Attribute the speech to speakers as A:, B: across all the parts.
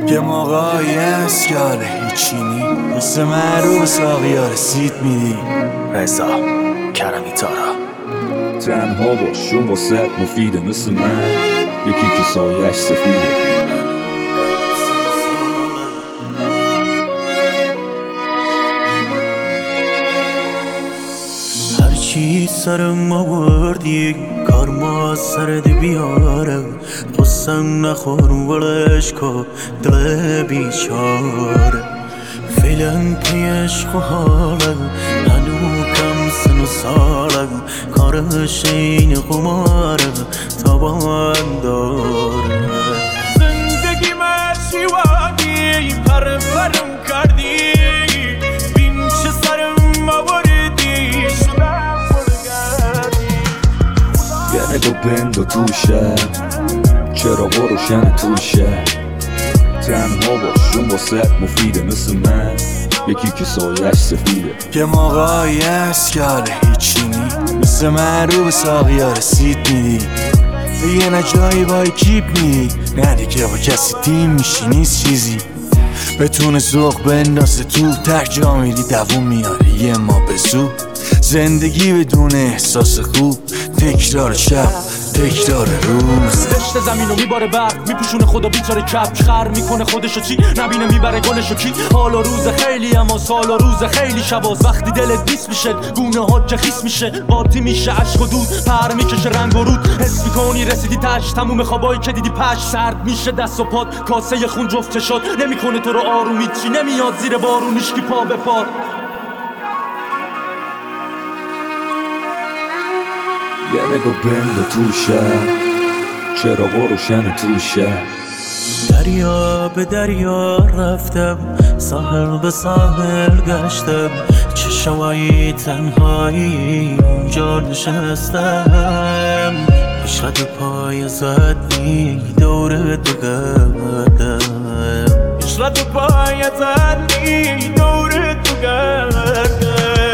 A: یه موقعی هست که حاله هیچی نی مثل من رو به ساقی ها رسید میدی رضا کرمی تارا.
B: تنها باش چون واسه مفیده مثل من یکی که سایش سفیده.
A: هرچی سرم آوردی کار ما سرد بیاره قسم نخور ولش که دل بیچاره فیلم پی عشق و حاله هنو کم سن و ساله کارش این قماره تابان داره. زندگی مشیوانی پر پرم کردی بین چه سرم آوردی شدم برگردی.
B: یه نگاه بند و توشه چرا روشن توشه. تنها باش چون واسه مفیده مثل من یکی که سایش سفیده.
A: یه موقعی هست که حاله هیچی نی مثل من رو به ساقی ها رسید میدی یه نجایی با اکیپ میدی نه دیگه با کسی تیم میشی نیست چیزی بتونه ذوق بندازه تو تک جا میدی دوون میاره یه ما به زود زندگی بدون احساس خوب تکرار شب تکرار روز
C: دشت زمینو میباره برق میپوشونه خدا بیچاره کپ خر میکنه خودشو چی نبینه میبره گلشو کی. حال و روز خیلی اما سال و روز خیلی شباز وقتی دلت بیس میشه گونه ها که خیس میشه قاطی میشه عشق و دود پر میکشه رنگ و رود حس میکنی رسیدی تش تموم خوابایی که دیدی پش سرد میشه دست و پات کاسه خون جفت چشات نمیکنه تو رو آرومی چی نمیاد زیر بارون هیچکی پا به پا.
B: یه نگاه بند و توشه چرا روشن توشه.
A: دریا به دریا رفتم ساحل به ساحل گشتم چه شوایی تنهایی اونجا نشستم عشقت پای زدی دور تو گردم عشقت پای زدی دور تو گردم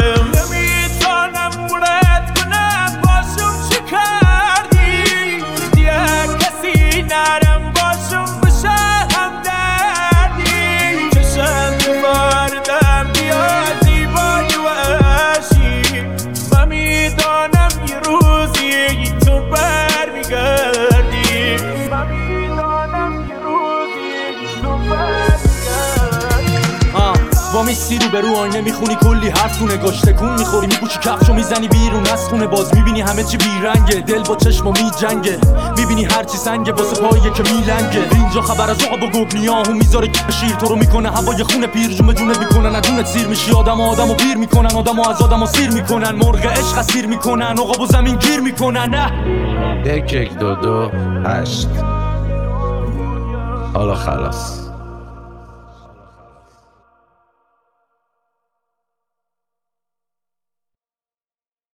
C: میسی رو به رو آینه میخونی کلی حرف تو نگاش تکون میخوری میپوشی کفشو میزنی بیرون از خونه باز میبینی همه چی بیرنگه دل با چشم و میجنگه میبینی هرچی سنگه واسه پاییه که میلنگه اینجا خبر از عقب و گبنیاهو میذاره شیر تو رو میکنه هوای خونه پیر جون جونه میکنن ندونت سیر میشی آدمو پیر میکنن آدمو از آدمو سیر میکنن مرغ عشق اسیر میکنن عقب و زمین گیر میکنن. نه
D: 1 1 2 2 8 حالا خلاص.